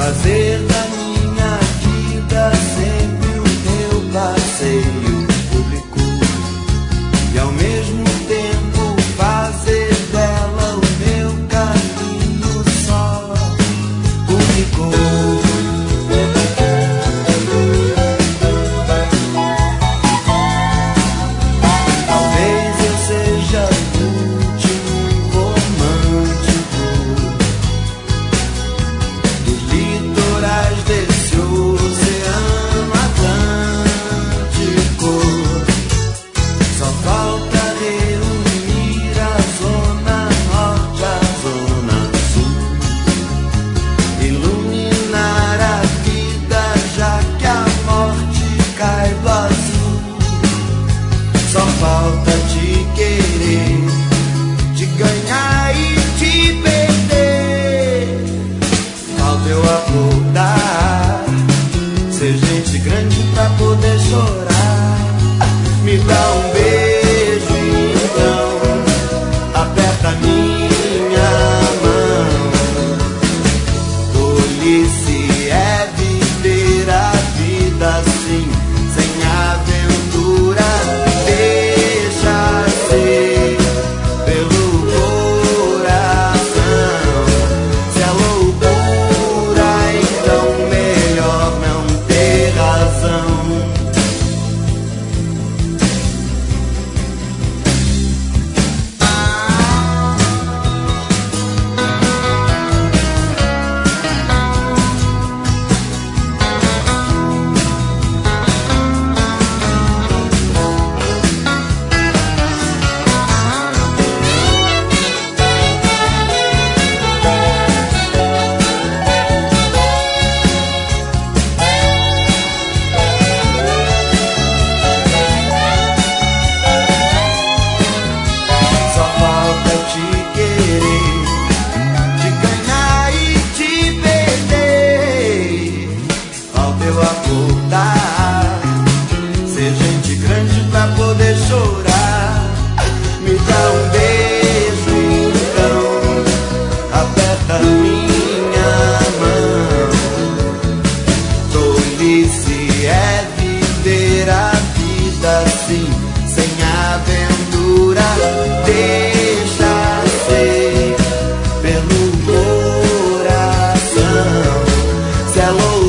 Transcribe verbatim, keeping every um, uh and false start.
fazer da minha vida sempre o meu passeio público e ao mesmo tempo fazer dela o meu caminho só único. Falta te querer, te ganhar e te perder. Falta eu acordar, ser gente grande pra poder chorar. Me dá um beijo então, aperta minha mão. Tolice é viver a vida assim, sem aventura. Ser gente grande pra poder chorar. Me dá um beijo então, aperta minha mão. Tolice é viver a vida assim, sem aventura. Deixa ser pelo coração. Se é louco